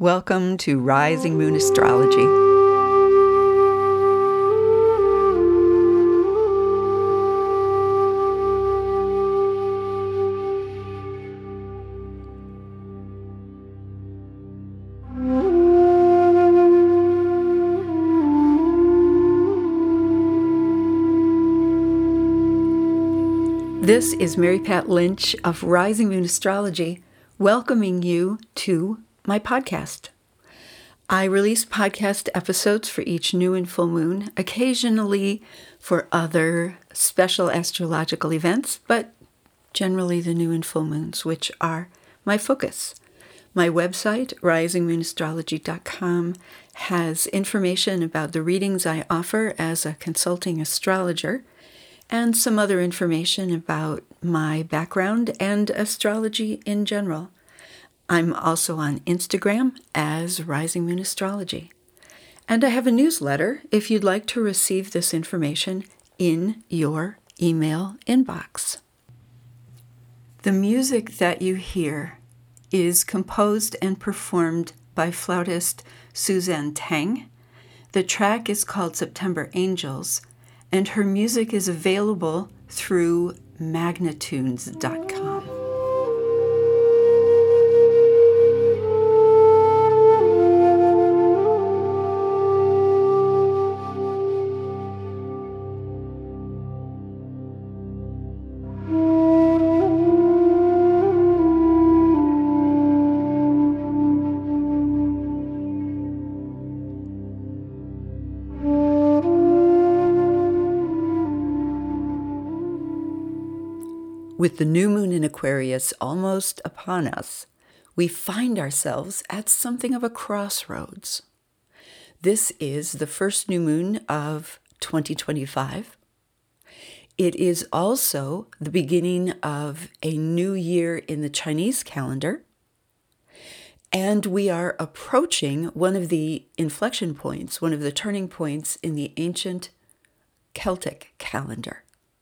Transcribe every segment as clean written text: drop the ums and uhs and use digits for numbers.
Welcome to Rising Moon Astrology. This is Mary Pat Lynch of Rising Moon Astrology, welcoming you to my podcast. I release podcast episodes for each new and full moon, occasionally for other special astrological events, but generally the new and full moons, which are my focus. My website, risingmoonastrology.com, has information about the readings I offer as a consulting astrologer, and some other information about my background and astrology in general. I'm also on Instagram as Rising Moon Astrology. And I have a newsletter if you'd like to receive this information in your email inbox. The music that you hear is composed and performed by flautist Suzanne Tang. The track is called September Angels, and her music is available through magnitunes.com. With the new moon in Aquarius almost upon us, we find ourselves at something of a crossroads. This is the first new moon of 2025. It is also the beginning of a new year in the Chinese calendar, and we are approaching one of the inflection points, one of the turning points in the ancient Celtic calendar.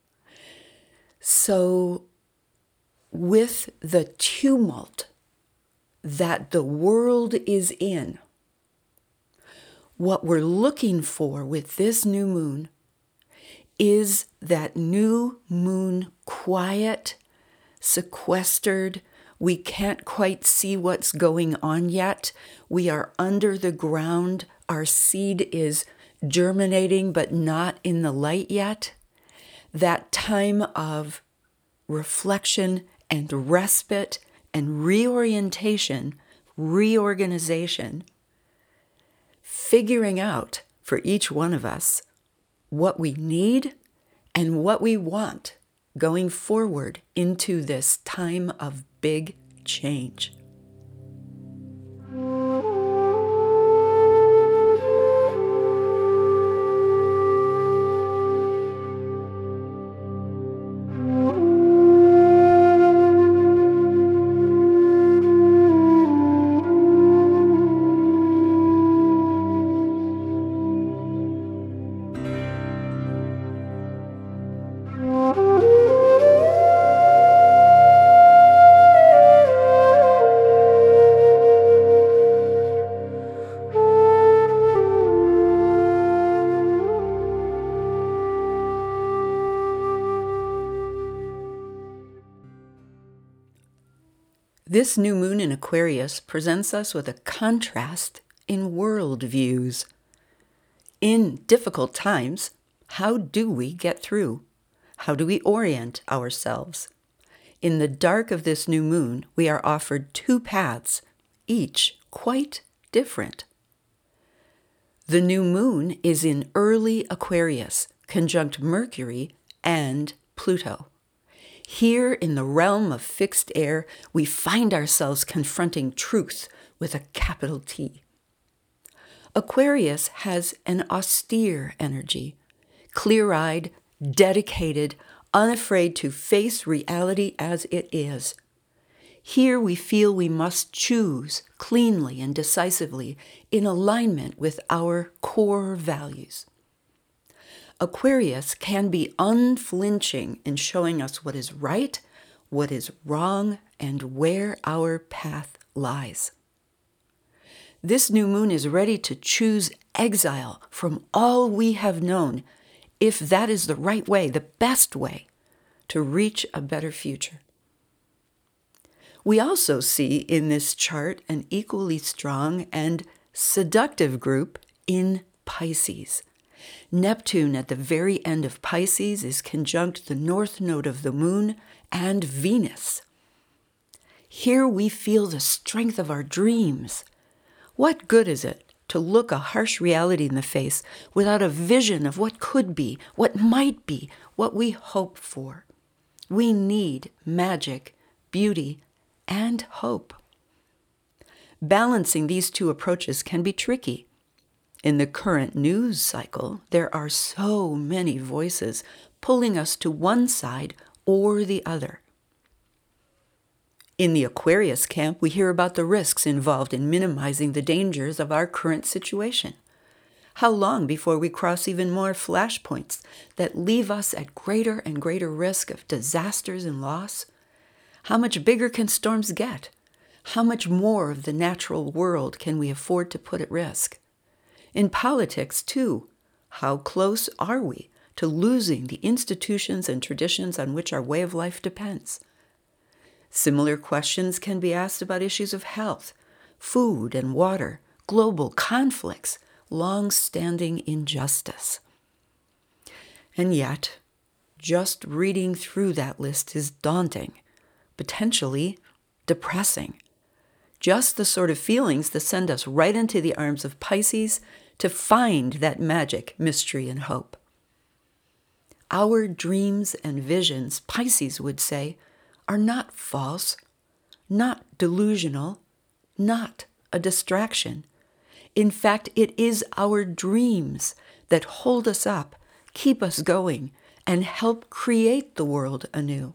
So, with the tumult that the world is in, what we're looking for with this new moon is that new moon quiet, sequestered. We can't quite see what's going on yet. We are under the ground. Our seed is germinating, but not in the light yet. That time of reflection and respite and reorientation, reorganization, figuring out for each one of us what we need and what we want going forward into this time of big change. This new moon in Aquarius presents us with a contrast in worldviews. In difficult times, how do we get through? How do we orient ourselves? In the dark of this new moon, we are offered two paths, each quite different. The new moon is in early Aquarius, conjunct Mercury and Pluto. Here in the realm of fixed air, we find ourselves confronting truth with a capital T. Aquarius has an austere energy, clear-eyed, dedicated, unafraid to face reality as it is. Here we feel we must choose cleanly and decisively in alignment with our core values. Aquarius can be unflinching in showing us what is right, what is wrong, and where our path lies. This new moon is ready to choose exile from all we have known, if that is the right way, the best way, to reach a better future. We also see in this chart an equally strong and seductive group in Pisces. Neptune at the very end of Pisces is conjunct the north node of the moon and Venus. Here we feel the strength of our dreams. What good is it to look a harsh reality in the face without a vision of what could be, what might be, what we hope for? We need magic, beauty, and hope. Balancing these two approaches can be tricky. In the current news cycle, there are so many voices pulling us to one side or the other. In the Aquarius camp, we hear about the risks involved in minimizing the dangers of our current situation. How long before we cross even more flashpoints that leave us at greater and greater risk of disasters and loss? How much bigger can storms get? How much more of the natural world can we afford to put at risk? In politics, too, how close are we to losing the institutions and traditions on which our way of life depends? Similar questions can be asked about issues of health, food and water, global conflicts, long-standing injustice. And yet, just reading through that list is daunting, potentially depressing. Just the sort of feelings that send us right into the arms of Pisces to find that magic, mystery, and hope. Our dreams and visions, Pisces would say, are not false, not delusional, not a distraction. In fact, it is our dreams that hold us up, keep us going, and help create the world anew.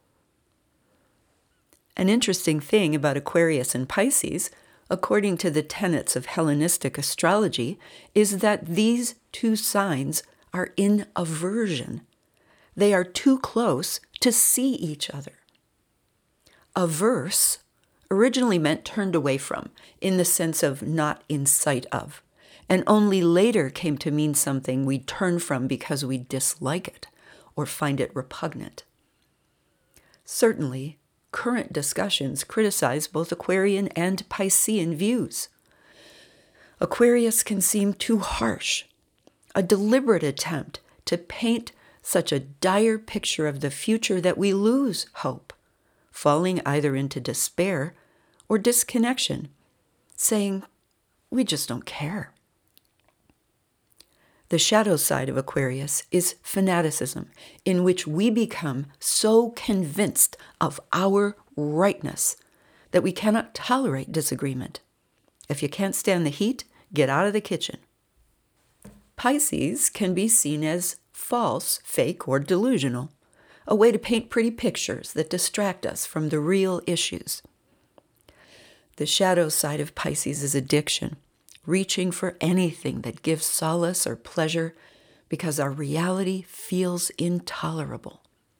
An interesting thing about Aquarius and Pisces, according to the tenets of Hellenistic astrology, is that these two signs are in aversion. They are too close to see each other. Averse originally meant turned away from, in the sense of not in sight of, and only later came to mean something we turn from because we dislike it or find it repugnant. Certainly, current discussions criticize both Aquarian and Piscean views. Aquarius can seem too harsh, a deliberate attempt to paint such a dire picture of the future that we lose hope, falling either into despair or disconnection, saying, we just don't care. The shadow side of Aquarius is fanaticism, in which we become so convinced of our rightness that we cannot tolerate disagreement. If you can't stand the heat, get out of the kitchen. Pisces can be seen as false, fake, or delusional, a way to paint pretty pictures that distract us from the real issues. The shadow side of Pisces is addiction, reaching for anything that gives solace or pleasure because our reality feels intolerable.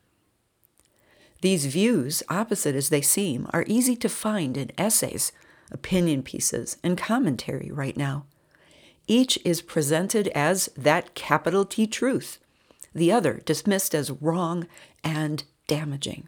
These views, opposite as they seem, are easy to find in essays, opinion pieces, and commentary right now. Each is presented as that capital T truth, the other dismissed as wrong and damaging.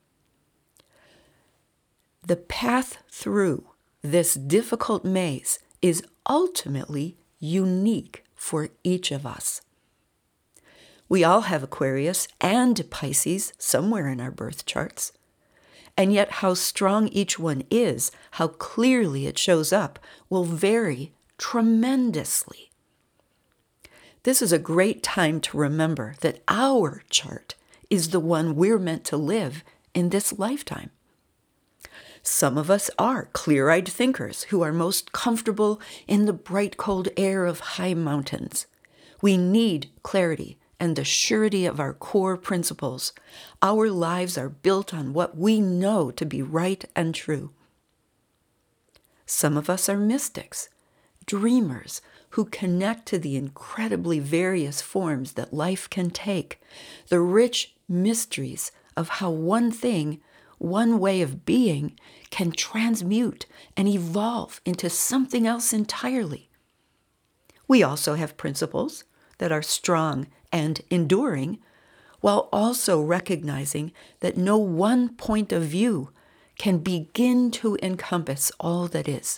The path through this difficult maze is ultimately unique for each of us. We all have Aquarius and Pisces somewhere in our birth charts. And yet how strong each one is, how clearly it shows up, will vary tremendously. This is a great time to remember that our chart is the one we're meant to live in this lifetime. Some of us are clear-eyed thinkers who are most comfortable in the bright, cold air of high mountains. We need clarity and the surety of our core principles. Our lives are built on what we know to be right and true. Some of us are mystics, dreamers who connect to the incredibly various forms that life can take, the rich mysteries of how one thing, one way of being can transmute and evolve into something else entirely. We also have principles that are strong and enduring, while also recognizing that no one point of view can begin to encompass all that is.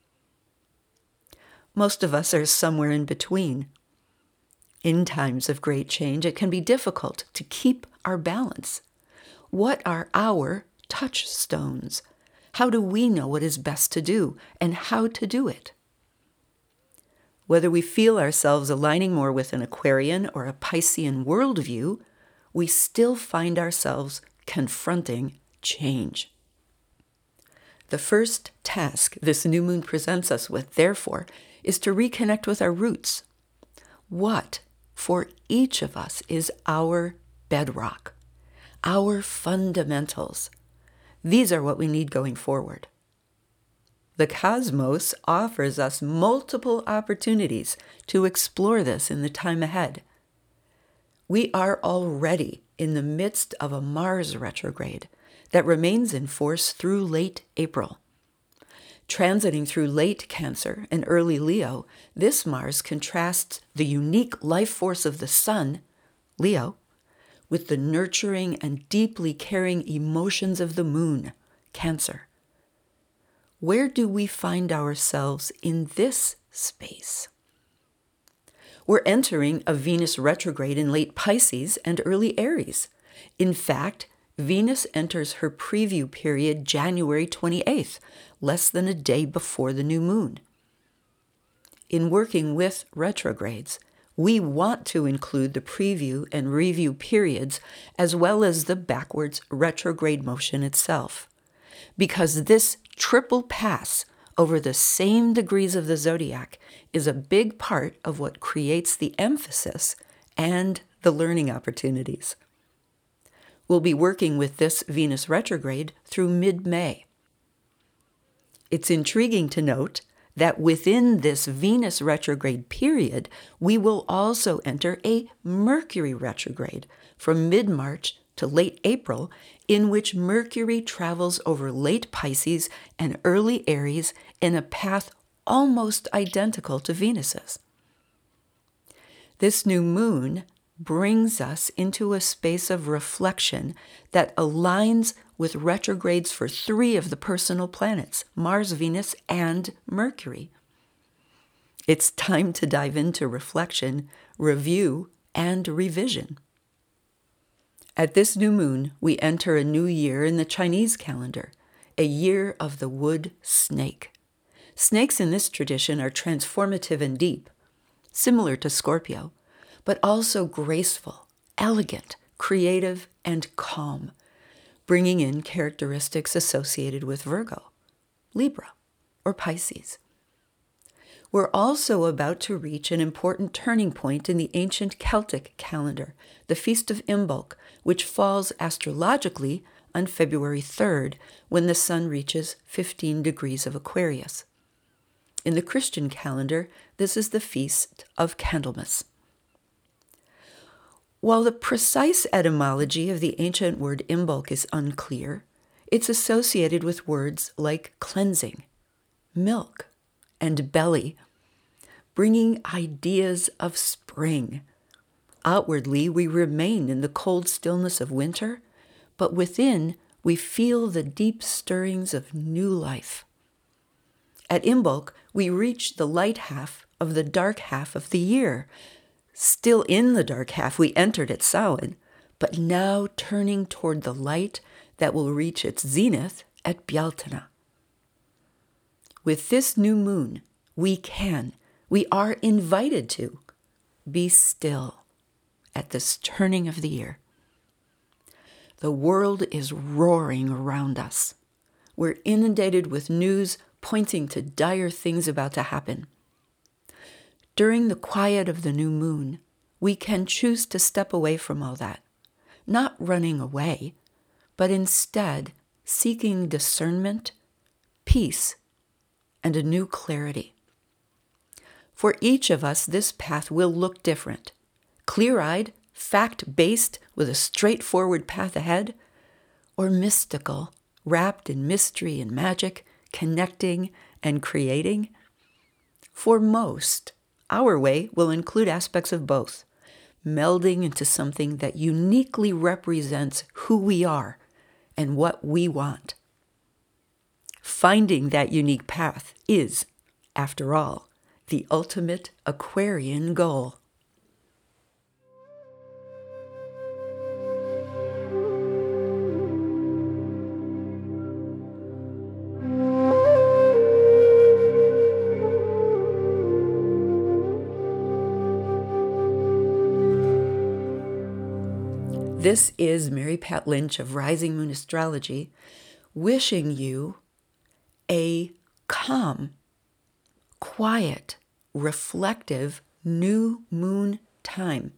Most of us are somewhere in between. In times of great change, it can be difficult to keep our balance. What are our touchstones? How do we know what is best to do and how to do it? Whether we feel ourselves aligning more with an Aquarian or a Piscean worldview, we still find ourselves confronting change. The first task this new moon presents us with, therefore, is to reconnect with our roots. What, for each of us, is our bedrock, our fundamentals? These are what we need going forward. The cosmos offers us multiple opportunities to explore this in the time ahead. We are already in the midst of a Mars retrograde that remains in force through late April. Transiting through late Cancer and early Leo, this Mars contrasts the unique life force of the Sun, Leo, with the nurturing and deeply caring emotions of the Moon, Cancer. Where do we find ourselves in this space? We're entering a Venus retrograde in late Pisces and early Aries. In fact, Venus enters her preview period January 28th, less than a day before the new moon. In working with retrogrades, we want to include the preview and review periods as well as the backwards retrograde motion itself, because this triple pass over the same degrees of the zodiac is a big part of what creates the emphasis and the learning opportunities. We'll be working with this Venus retrograde through mid-May. It's intriguing to note that within this Venus retrograde period, we will also enter a Mercury retrograde from mid-March to late April, in which Mercury travels over late Pisces and early Aries in a path almost identical to Venus's. This new moon brings us into a space of reflection that aligns with retrogrades for 3 of the personal planets, Mars, Venus, and Mercury. It's time to dive into reflection, review, and revision. At this new moon, we enter a new year in the Chinese calendar, a year of the wood snake. Snakes in this tradition are transformative and deep, similar to Scorpio, but also graceful, elegant, creative, and calm, bringing in characteristics associated with Virgo, Libra, or Pisces. We're also about to reach an important turning point in the ancient Celtic calendar, the Feast of Imbolc, which falls astrologically on February 3rd, when the sun reaches 15 degrees of Aquarius. In the Christian calendar, this is the Feast of Candlemas. While the precise etymology of the ancient word Imbolc is unclear, it's associated with words like cleansing, milk, and belly, bringing ideas of spring. Outwardly, we remain in the cold stillness of winter, but within, we feel the deep stirrings of new life. At Imbolc, we reach the light half of the dark half of the year. Still in the dark half, we entered at Samhain, but now turning toward the light that will reach its zenith at Bealtaine. With this new moon, we are invited to be still at this turning of the year. The world is roaring around us. We're inundated with news pointing to dire things about to happen. During the quiet of the new moon, we can choose to step away from all that, not running away, but instead seeking discernment, peace, and a new clarity. For each of us, this path will look different. Clear-eyed, fact-based, with a straightforward path ahead, or mystical, wrapped in mystery and magic, connecting and creating? For most, our way will include aspects of both, melding into something that uniquely represents who we are and what we want. Finding that unique path is, after all, the ultimate Aquarian goal. This is Mary Pat Lynch of Rising Moon Astrology, wishing you a calm, quiet, reflective new moon time.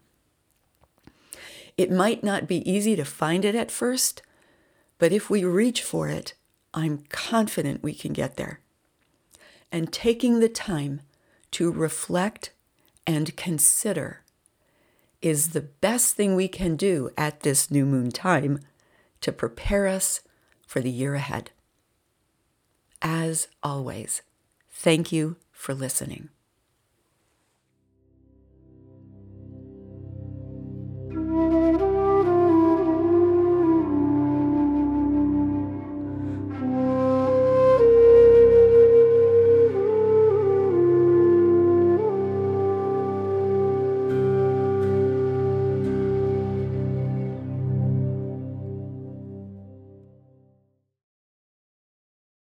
It might not be easy to find it at first, but if we reach for it, I'm confident we can get there. And taking the time to reflect and consider is the best thing we can do at this new moon time to prepare us for the year ahead. As always, thank you for listening.